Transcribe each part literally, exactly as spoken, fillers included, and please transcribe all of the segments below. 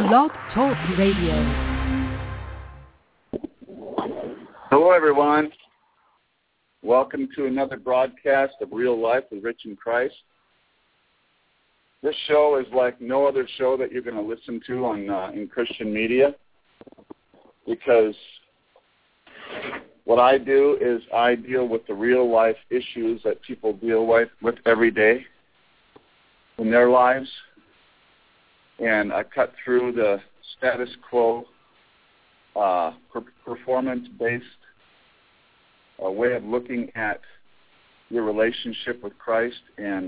Blog Talk Radio. Hello, everyone. Welcome to another broadcast of Real Life with Rich in Christ. This show is like no other show that you're going to listen to on uh, in Christian media, because what I do is I deal with the real life issues that people deal with, with every day in their lives, and I cut through the status quo, uh, per- performance-based uh, way of looking at your relationship with Christ, and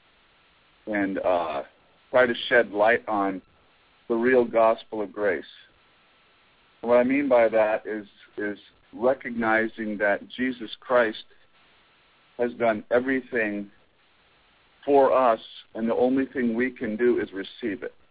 and uh, try to shed light on the real gospel of grace. And what I mean by that is is recognizing that Jesus Christ has done everything for us, and the only thing we can do is receive it.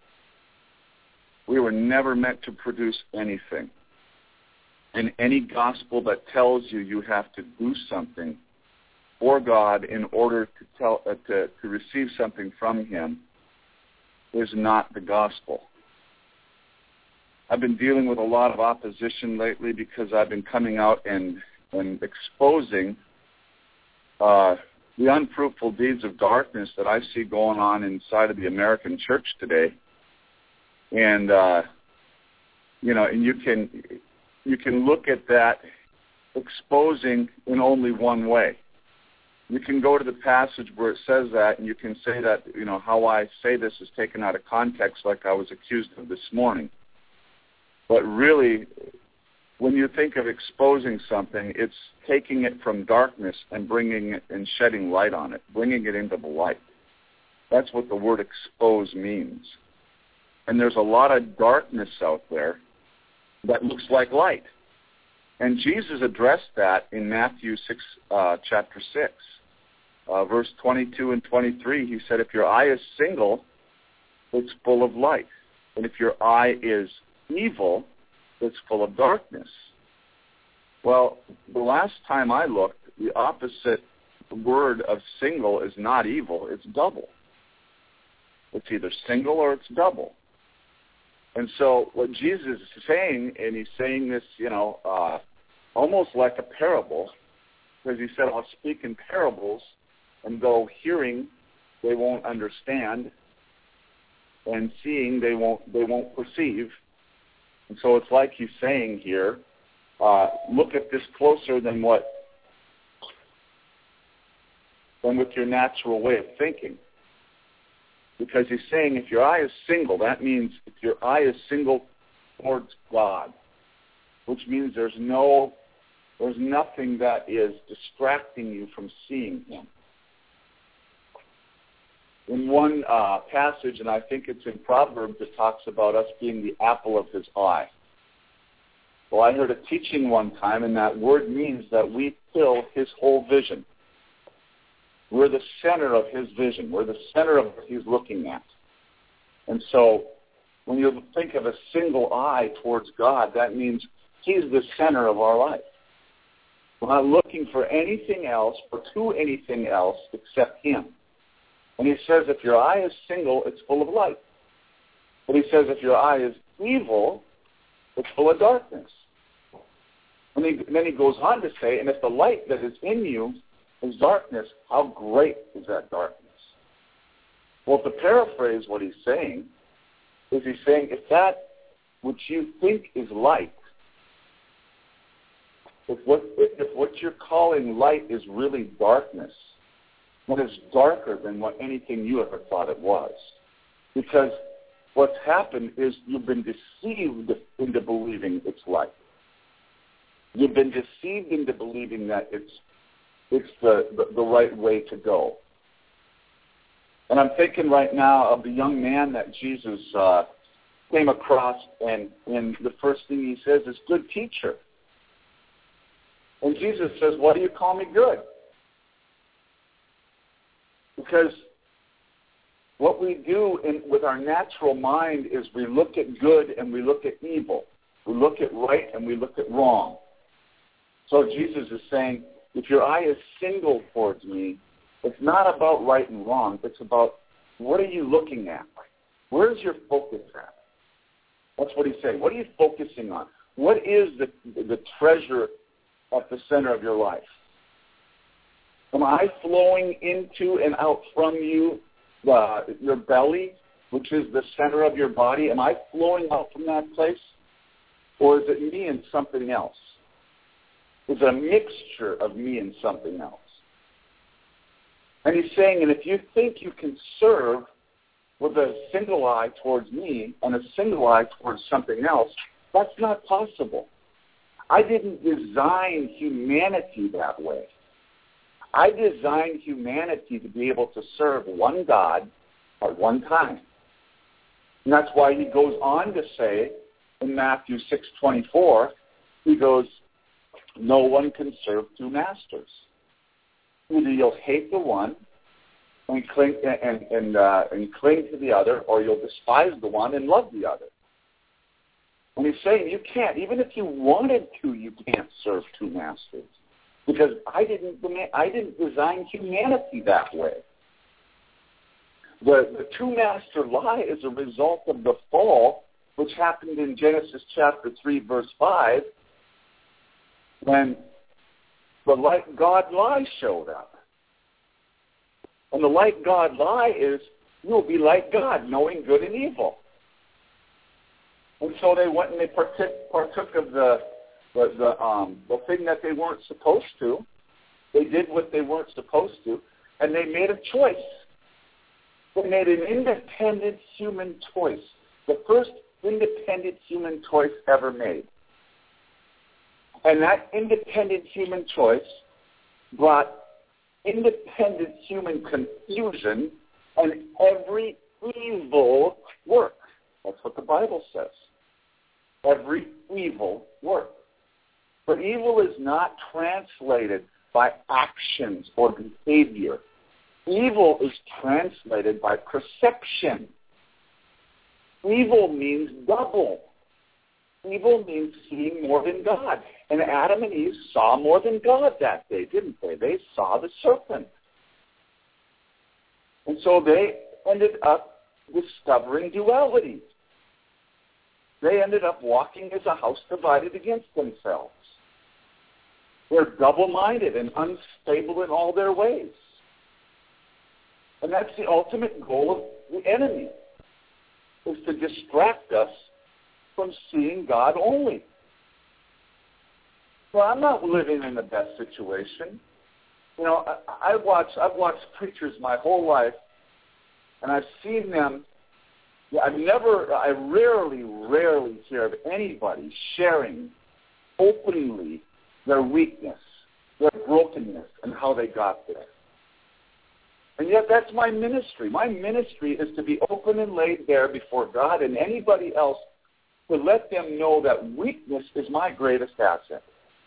We were never meant to produce anything. And any gospel that tells you you have to do something for God in order to tell uh, to, to receive something from Him is not the gospel. I've been dealing with a lot of opposition lately because I've been coming out and, and exposing uh, the unfruitful deeds of darkness that I see going on inside of the American church today. And, uh, you know, and you can you can look at that exposing in only one way. You can go to the passage where it says that, and you can say that, you know, how I say this is taken out of context, like I was accused of this morning. But really, when you think of exposing something, it's taking it from darkness and bringing it and shedding light on it, bringing it into the light. That's what the word expose means. And there's a lot of darkness out there that looks like light. And Jesus addressed that in Matthew six, uh, chapter six, uh, verse twenty-two and twenty-three. He said, if your eye is single, it's full of light. And if your eye is evil, it's full of darkness. Well, the last time I looked, the opposite word of single is not evil, it's double. It's either single or it's double. And so what Jesus is saying, and he's saying this, you know, uh, almost like a parable, because he said, I'll speak in parables, and though hearing, they won't understand, and seeing, they won't they won't perceive. And so it's like he's saying here, uh, look at this closer than what, than with your natural way of thinking. Because he's saying if your eye is single, that means if your eye is single towards God, which means there's no, there's nothing that is distracting you from seeing Him. In one uh, passage, and I think it's in Proverbs, it talks about us being the apple of His eye. Well, I heard a teaching one time, and that word means that we fill His whole vision. We're the center of His vision. We're the center of what He's looking at. And so when you think of a single eye towards God, that means He's the center of our life. We're not looking for anything else or to anything else except Him. And he says if your eye is single, it's full of light. But he says if your eye is evil, it's full of darkness. And, he, and then he goes on to say, and if the light that is in you is darkness, how great is that darkness? Well, to paraphrase what he's saying, is he's saying if that which you think is light, if what, if what you're calling light is really darkness, what is darker than what anything you ever thought it was. Because what's happened is you've been deceived into believing it's light. You've been deceived into believing that it's it's the, the, the right way to go. And I'm thinking right now of the young man that Jesus uh, came across, and, and the first thing he says is, good teacher. And Jesus says, why do you call me good? Because what we do in, with our natural mind is we look at good and we look at evil. We look at right and we look at wrong. So Jesus is saying, if your eye is single towards me, it's not about right and wrong. It's about what are you looking at? Where's your focus at? That's what he's saying. What are you focusing on? What is the, the treasure at the center of your life? Am I flowing into and out from you, uh, your belly, which is the center of your body? Am I flowing out from that place? Or is it me and something else? Is it a mixture of me and something else? And he's saying, and if you think you can serve with a single eye towards me and a single eye towards something else, that's not possible. I didn't design humanity that way. I designed humanity to be able to serve one God at one time. And that's why he goes on to say in Matthew six twenty-four, he goes, no one can serve two masters. Either you'll hate the one and cling and and, uh, and cling to the other, or you'll despise the one and love the other. And he's saying you can't. Even if you wanted to, you can't serve two masters, because I didn't I didn't design humanity that way. The the two master lie is a result of the fall, which happened in Genesis chapter three, verse five, when the like God lie showed up. And the like God lie is, you'll be like God, knowing good and evil. And so they went and they partook, partook of the the, the, um, the thing that they weren't supposed to. They did what they weren't supposed to, and they made a choice. They made an independent human choice, the first independent human choice ever made. And that independent human choice brought independent human confusion and every evil work. That's what the Bible says. Every evil work. But evil is not translated by actions or behavior. Evil is translated by perception. Evil means double. Evil means seeing more than God. And Adam and Eve saw more than God that day, didn't they? They saw the serpent. And so they ended up discovering duality. They ended up walking as a house divided against themselves. They're double-minded and unstable in all their ways. And that's the ultimate goal of the enemy, is to distract us from seeing God only. Well, I'm not living in the best situation. You know, I, I watch, I've watched preachers my whole life, and I've seen them. I've never, I rarely, rarely hear of anybody sharing openly their weakness, their brokenness, and how they got there. And yet that's my ministry. My ministry is to be open and laid bare before God and anybody else, to let them know that weakness is my greatest asset.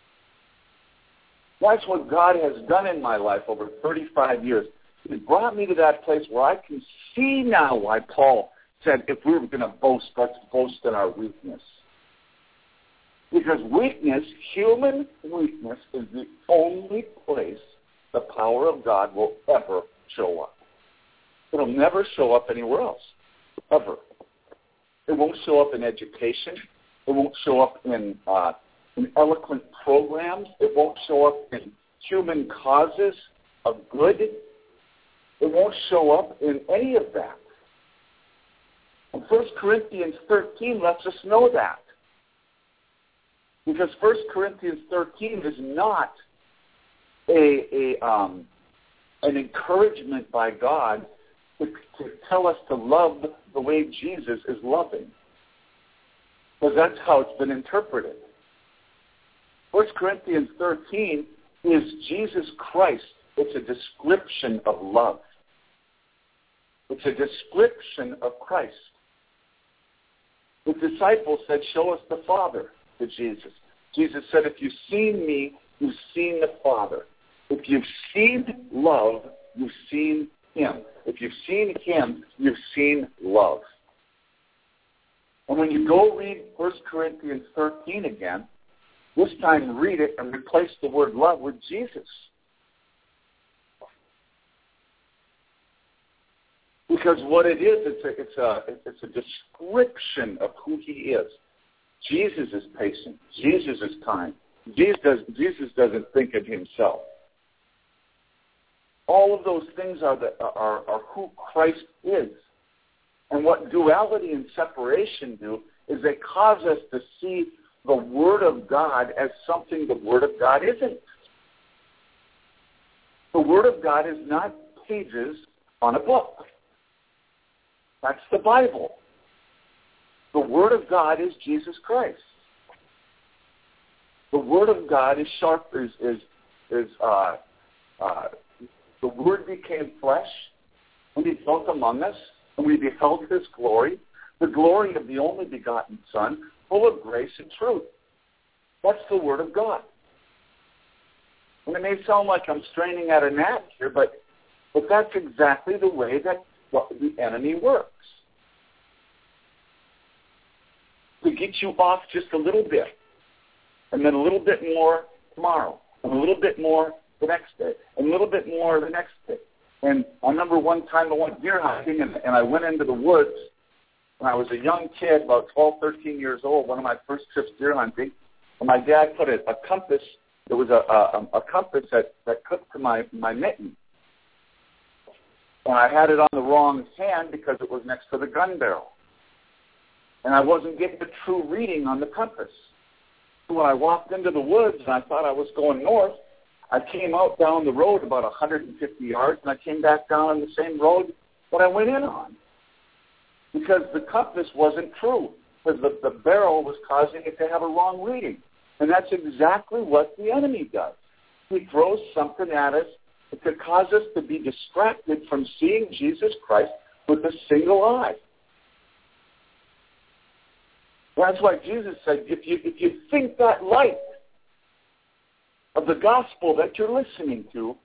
That's what God has done in my life over thirty-five years. He brought me to that place where I can see now why Paul said, if we were going to boast, let's boast in our weakness. Because weakness, human weakness, is the only place the power of God will ever show up. It'll never show up anywhere else, ever. It won't show up in education. It won't show up in, uh, in eloquent programs. It won't show up in human causes of good. It won't show up in any of that. And First Corinthians thirteen lets us know that. Because First Corinthians thirteen is not a, a um, an encouragement by God to, to tell us to love the way Jesus is loving. Because that's how it's been interpreted. First Corinthians thirteen is Jesus Christ. It's a description of love. It's a description of Christ. The disciples said, show us the Father, to Jesus. Jesus said, if you've seen me, you've seen the Father. If you've seen love, you've seen him. If you've seen him, you've seen love. And when you go read First Corinthians thirteen again, this time read it and replace the word love with Jesus. Because what it is, it's a, it's a, it's a description of who he is. Jesus is patient. Jesus is kind. Jesus, does, Jesus doesn't think of himself. All of those things are, the, are, are who Christ is. And what duality and separation do is they cause us to see the Word of God as something the Word of God isn't. The Word of God is not pages on a book. That's the Bible. The Word of God is Jesus Christ. The Word of God is sharp. Is is is uh, uh, the Word became flesh, and He dwelt among us, and we beheld His glory, the glory of the only begotten Son, full of grace and truth. That's the Word of God. And it may sound like I'm straining at a gnat here, but but that's exactly the way that the enemy works. To get you off just a little bit, and then a little bit more tomorrow, and a little bit more the next day, and a little bit more the next day. And I remember one time I went deer hunting, and, and I went into the woods when I was a young kid, about twelve, thirteen years old, one of my first trips deer hunting, and my dad put a, a compass, there was a, a, a compass that, that clipped to my, my mitten. And I had it on the wrong hand because it was next to the gun barrel. And I wasn't getting the true reading on the compass. So when I walked into the woods and I thought I was going north, I came out down the road about one hundred fifty yards, and I came back down on the same road that I went in on. Because the compass wasn't true. Because the, the barrel was causing it to have a wrong reading. And that's exactly what the enemy does. He throws something at us to cause us to be distracted from seeing Jesus Christ with a single eye. That's why Jesus said, if you if you think that light of the gospel that you're listening to,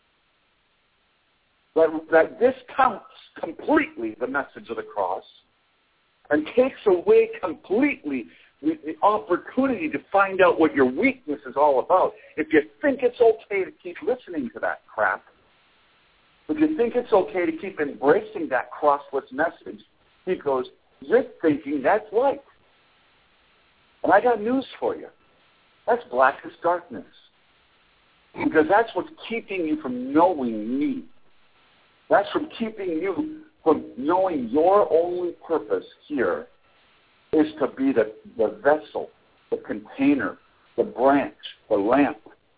that, that discounts completely the message of the cross and takes away completely the, the opportunity to find out what your weakness is all about. If you think it's okay to keep listening to that crap, if you think it's okay to keep embracing that crossless message, he goes, you're thinking that's light. And I got news for you. That's blackest darkness. Because that's what's keeping you from knowing me. That's from keeping you from knowing your only purpose here is to be the, the vessel, the container, the branch, the lamp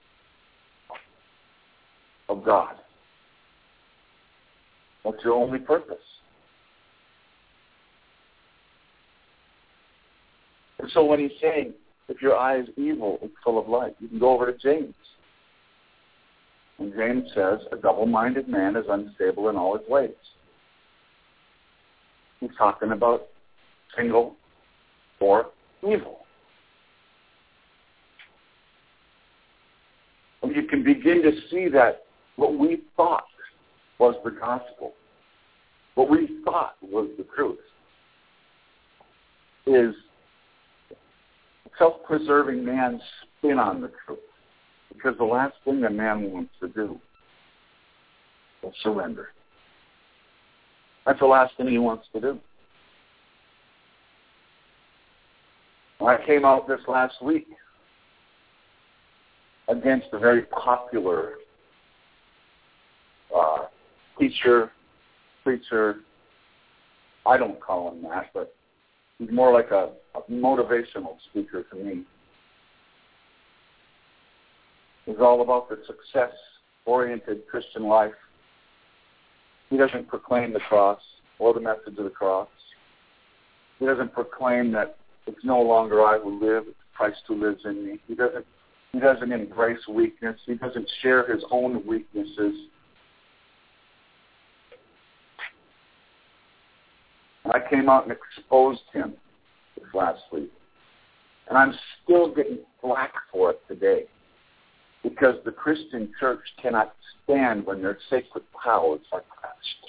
of God. That's your only purpose. And so when he's saying, if your eye is evil, it's full of light, you can go over to James. And James says, a double-minded man is unstable in all his ways. He's talking about single or evil. And you can begin to see that what we thought was the gospel, what we thought was the truth, is self-preserving man's spin on the truth. Because the last thing a man wants to do is surrender. That's the last thing he wants to do. I came out this last week against a very popular uh, teacher, preacher. I don't call him that, but he's more like a, a motivational speaker to me. He's all about the success-oriented Christian life. He doesn't proclaim the cross or the message of the cross. He doesn't proclaim that it's no longer I who live, it's Christ who lives in me. He doesn't, he doesn't embrace weakness. He doesn't share his own weaknesses. And I came out and exposed him this last week. And I'm still getting flack for it today. Because the Christian church cannot stand when their sacred cows are crushed.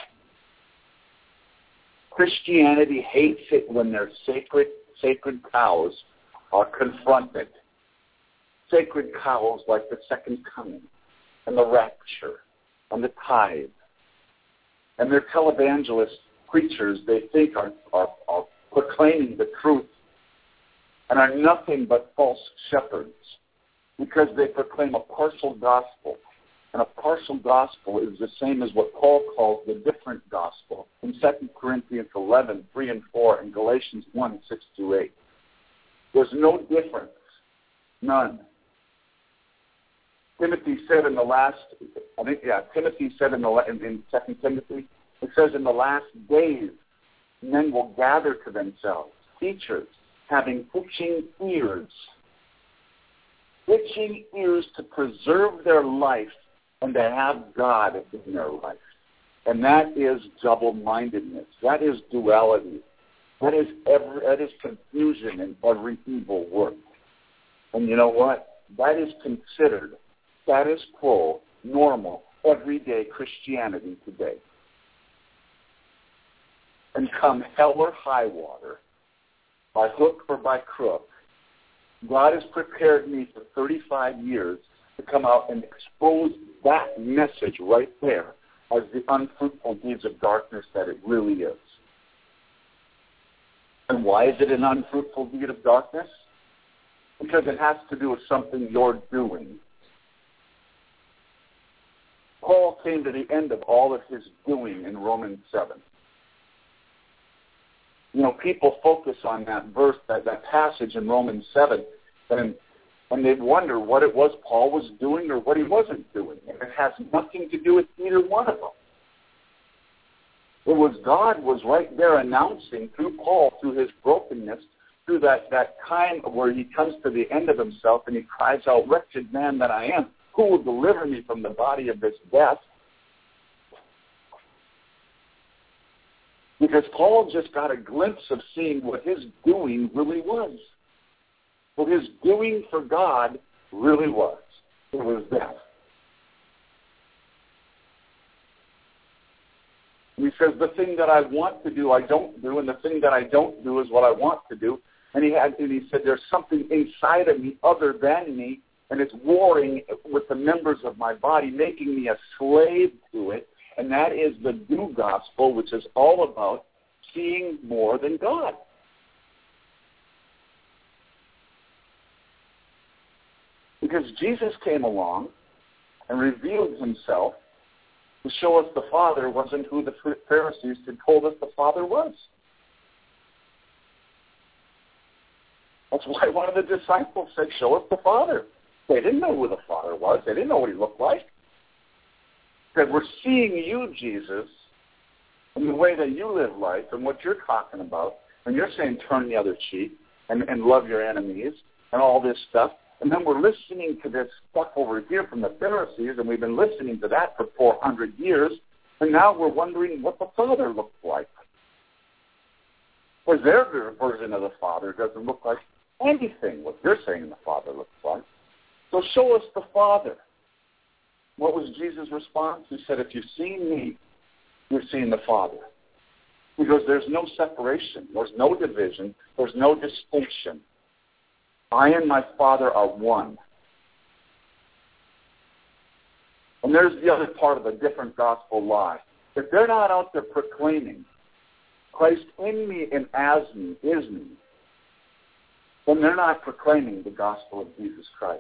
Christianity hates it when their sacred sacred cows are confronted. Sacred cows like the second coming and the rapture and the tithe. and their televangelist preachers, they think are, are, are proclaiming the truth and are nothing but false shepherds because they proclaim a partial gospel. And a partial gospel is the same as what Paul calls the different gospel in Second Corinthians eleven, three and four, and Galatians one, six through eight. There's no difference. None. Timothy said in the last, I think, yeah, Timothy said in, the, in, in Second Timothy, it says in the last days, men will gather to themselves teachers having itching ears, itching ears to preserve their life and to have God in their life. And that is double-mindedness. That is duality. That is every, that is confusion in every evil work. And you know what? That is considered status quo, normal, everyday Christianity today. And come hell or high water, by hook or by crook, God has prepared me for thirty-five years to come out and expose that message right there as the unfruitful deeds of darkness that it really is. And why is it an unfruitful deed of darkness? Because it has to do with something you're doing. Paul came to the end of all of his doing in Romans seven. You know, people focus on that verse, that, that passage in Romans seven, and and they wonder what it was Paul was doing or what he wasn't doing. And it has nothing to do with either one of them. It was God was right there announcing through Paul, through his brokenness, through that, that time where he comes to the end of himself and he cries out, "Wretched man that I am, who will deliver me from the body of this death?" Because Paul just got a glimpse of seeing what his doing really was. What his doing for God really was. It was death. He says, the thing that I want to do, I don't do, and the thing that I don't do is what I want to do. And he had, and he said, there's something inside of me other than me, and it's warring with the members of my body, making me a slave to it. And that is the do gospel, which is all about seeing more than God. Because Jesus came along and revealed himself to show us the Father wasn't who the Pharisees had told us the Father was. That's why one of the disciples said, "Show us the Father." They didn't know who the Father was. They didn't know what he looked like. That we're seeing you, Jesus, in the way that you live life and what you're talking about, and you're saying turn the other cheek and, and love your enemies and all this stuff. And then we're listening to this stuff over here from the Pharisees, and we've been listening to that for four hundred years, and now we're wondering what the Father looks like. Because their version of the Father doesn't look like anything what they're saying the Father looks like. So show us the Father. What was Jesus' response? He said, if you've seen me, you've seen the Father. Because there's no separation. There's no division. There's no distinction. I and my Father are one. And there's the other part of a different gospel lie. If they're not out there proclaiming Christ in me and as me is me, then they're not proclaiming the gospel of Jesus Christ.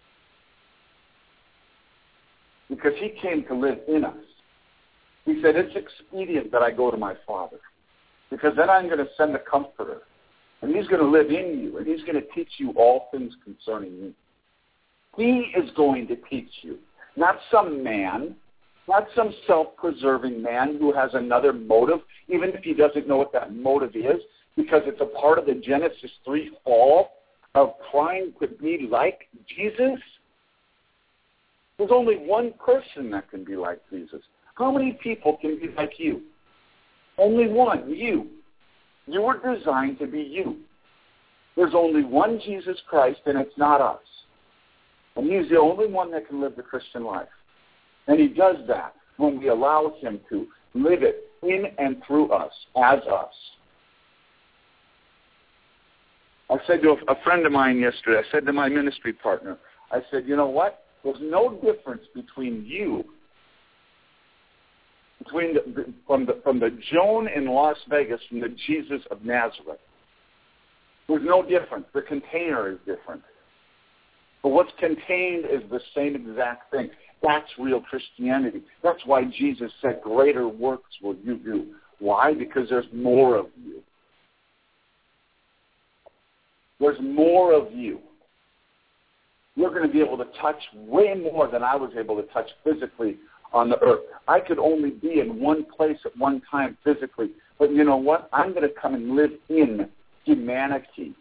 Because he came to live in us. He said, it's expedient that I go to my Father, because then I'm going to send the Comforter, and he's going to live in you, and he's going to teach you all things concerning me. He is going to teach you, not some man, not some self-preserving man who has another motive, even if he doesn't know what that motive is, because it's a part of the Genesis three fall of trying to be like Jesus. There's only one person that can be like Jesus. How many people can be like you? Only one, you. You were designed to be you. There's only one Jesus Christ, and it's not us. And he's the only one that can live the Christian life. And he does that when we allow him to live it in and through us, as us. I said to a friend of mine yesterday, I said to my ministry partner, I said, you know what? There's no difference between you between the, from the from the Joan in Las Vegas and the Jesus of Nazareth. There's no difference. The container is different. But what's contained is the same exact thing. That's real Christianity. That's why Jesus said, greater works will you do. Why? Because there's more of you. There's more of you. You're going to be able to touch way more than I was able to touch physically on the earth. I could only be in one place at one time physically. But you know what? I'm going to come and live in humanity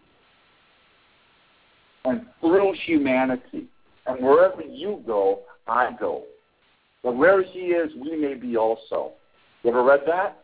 and through humanity. And wherever you go, I go. But where he is, we may be also. You ever read that?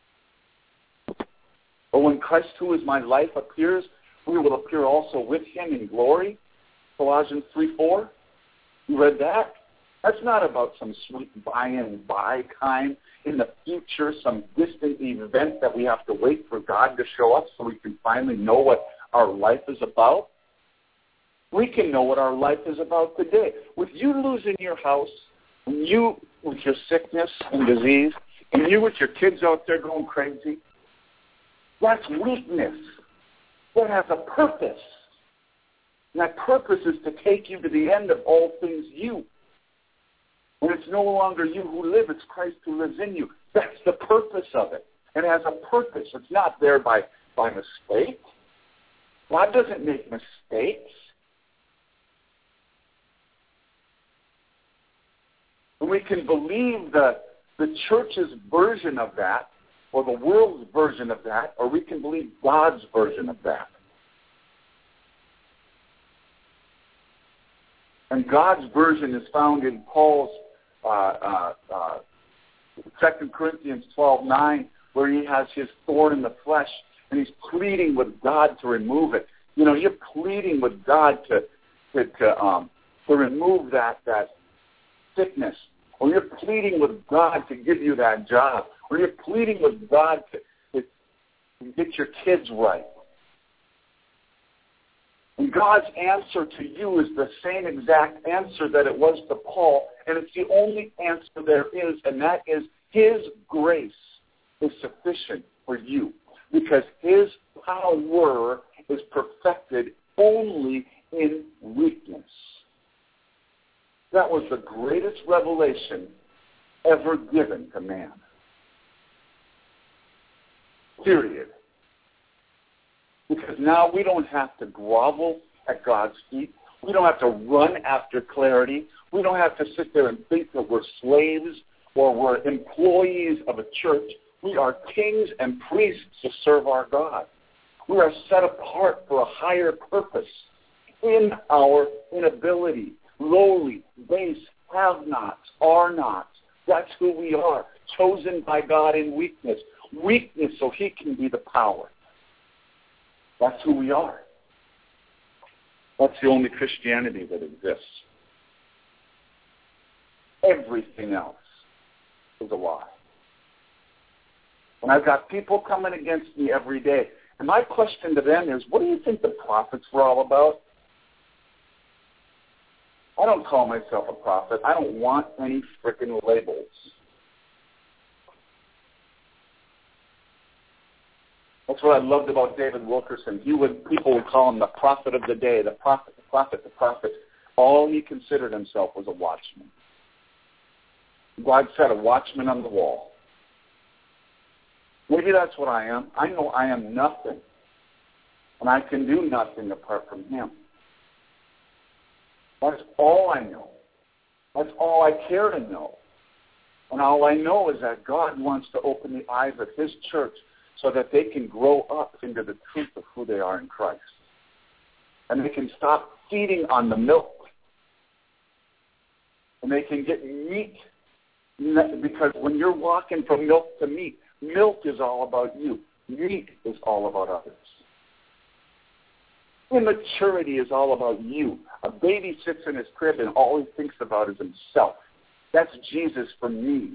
But when Christ, who is my life, appears, we will appear also with him in glory. Colossians three four. You read that? That's not about some sweet by and by kind in the future, some distant event that we have to wait for God to show up so we can finally know what our life is about. We can know what our life is about today. With you losing your house, and you with your sickness and disease, and you with your kids out there going crazy, that's weakness. That has a purpose. And that purpose is to take you to the end of all things you. When it's no longer you who live, it's Christ who lives in you. That's the purpose of it. It has a purpose. It's not there by, by mistake. God doesn't make mistakes. And we can believe the, the church's version of that, or the world's version of that, or we can believe God's version of that. And God's version is found in Paul's uh, uh, uh, Second Corinthians twelve nine, where he has his thorn in the flesh, and he's pleading with God to remove it. You know, you're pleading with God to to, to, um, to remove that, that sickness, or you're pleading with God to give you that job, or you're pleading with God to, to get your kids right. And God's answer to you is the same exact answer that it was to Paul, and it's the only answer there is, and that is his grace is sufficient for you, because his power is perfected only in weakness. That was the greatest revelation ever given to man. Period. Because now we don't have to grovel at God's feet. We don't have to run after clarity. We don't have to sit there and think that we're slaves or we're employees of a church. We are kings and priests to serve our God. We are set apart for a higher purpose in our inability. Lowly, base, have-nots, are-nots. That's who we are, chosen by God in weakness. Weakness so he can be the power. That's who we are. That's the only Christianity that exists. Everything else is a lie. And I've got people coming against me every day. And my question to them is, what do you think the prophets were all about? I don't call myself a prophet. I don't want any frickin' labels. That's what I loved about David Wilkerson. He would, people would call him the prophet of the day, the prophet, the prophet, the prophet. All he considered himself was a watchman. God said, a watchman on the wall. Maybe that's what I am. I know I am nothing. And I can do nothing apart from him. That's all I know. That's all I care to know. And all I know is that God wants to open the eyes of his church so that they can grow up into the truth of who they are in Christ. And they can stop feeding on the milk. And they can get meat. Because when you're walking from milk to meat, milk is all about you. Meat is all about others. Immaturity is all about you. A baby sits in his crib and all he thinks about is himself. That's Jesus for me.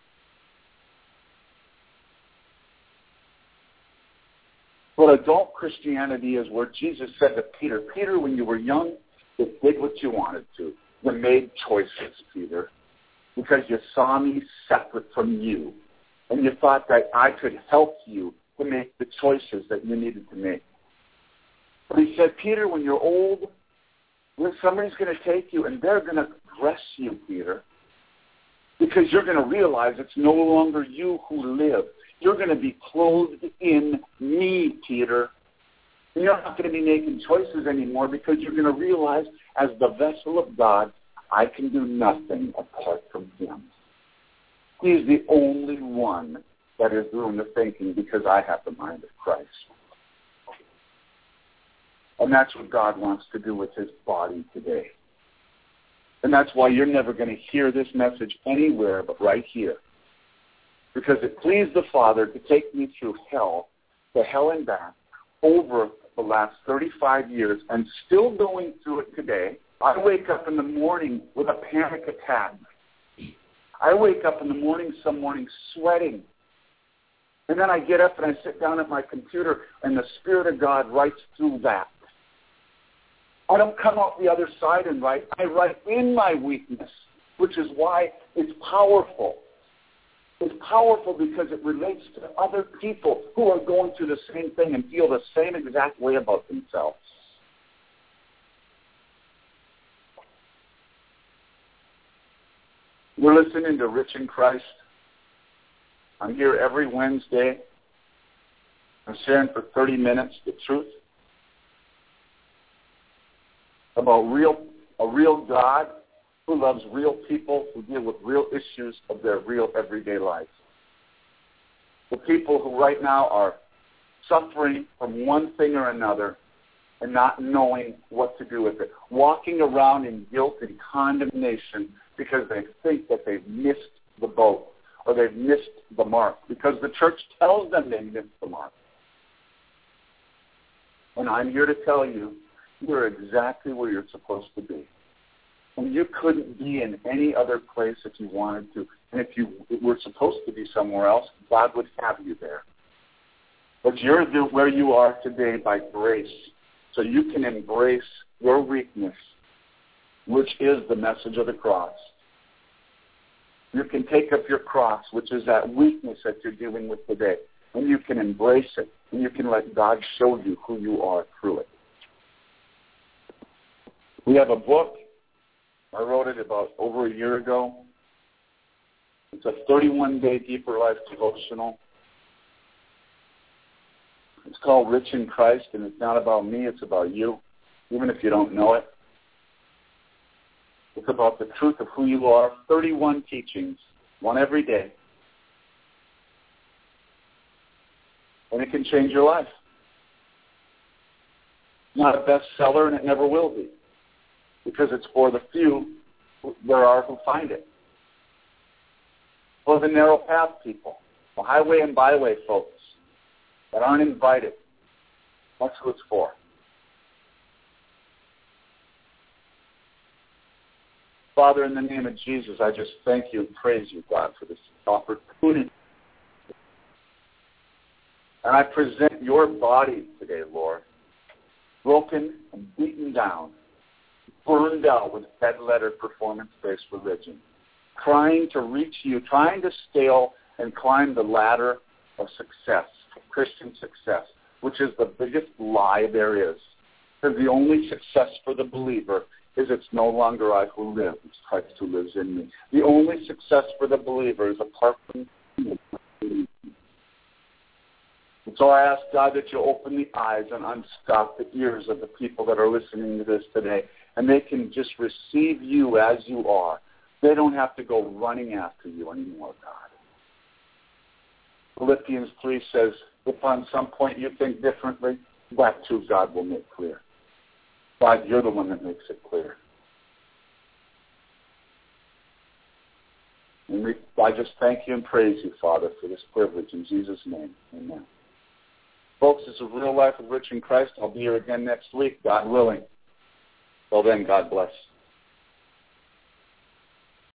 But adult Christianity is where Jesus said to Peter, Peter, when you were young, you did what you wanted to. You made choices, Peter. because you saw me separate from you, and you thought that I could help you to make the choices that you needed to make. But he said, Peter, when you're old, when somebody's going to take you and they're going to dress you, Peter, because you're going to realize it's no longer you who live. You're going to be clothed in me, Peter. And you're not going to be making choices anymore because you're going to realize as the vessel of God, I can do nothing apart from him. He's the only one that is doing the thinking because I have the mind of Christ. And that's what God wants to do with his body today. And that's why you're never going to hear this message anywhere but right here. Because it pleased the Father to take me through hell, to hell and back, over the last thirty-five years, and still going through it today. I wake up in the morning with a panic attack. I wake up in the morning some mornings sweating. And then I get up and I sit down at my computer, and the Spirit of God writes through that. I don't come out the other side and write. I write in my weakness, which is why it's powerful. It's powerful because it relates to other people who are going through the same thing and feel the same exact way about themselves. We're listening to Rich in Christ. I'm here every Wednesday. I'm sharing for thirty minutes the truth about real a real God who loves real people who deal with real issues of their real everyday lives. The people who right now are suffering from one thing or another and not knowing what to do with it, walking around in guilt and condemnation because they think that they've missed the boat or they've missed the mark because the church tells them they missed the mark. And I'm here to tell you, you're exactly where you're supposed to be. And you couldn't be in any other place if you wanted to. And if you were supposed to be somewhere else, God would have you there. But you're where you are today by grace. So you can embrace your weakness, which is the message of the cross. You can take up your cross, which is that weakness that you're dealing with today, and you can embrace it, and you can let God show you who you are through it. We have a book. I wrote it about over a year ago. It's a thirty-one day Deeper Life devotional. It's called Rich in Christ, and it's not about me, it's about you, even if you don't know it. It's about the truth of who you are. thirty-one teachings, one every day. And it can change your life. It's not a bestseller, and it never will be. Because it's for the few there are who find it. For the narrow path people, the highway and byway folks that aren't invited. That's who it's for. Father, in the name of Jesus, I just thank you and praise you, God, for this opportunity. And I present your body today, Lord, broken and beaten down, burned out with dead-letter performance-based religion, trying to reach you, trying to scale and climb the ladder of success, Christian success, which is the biggest lie there is. Because the only success for the believer is it's no longer I who live, it's Christ who lives in me. The only success for the believer is apart from you. And so I ask, God, that you open the eyes and unstop the ears of the people that are listening to this today, and they can just receive you as you are. They don't have to go running after you anymore, God. Philippians three says, if on some point you think differently, that too God will make clear. God, you're the one that makes it clear. And we, I just thank you and praise you, Father, for this privilege. In Jesus' name, amen. Folks, it's a Real Life with Rich in Christ. I'll be here again next week, God willing. Till then, God bless.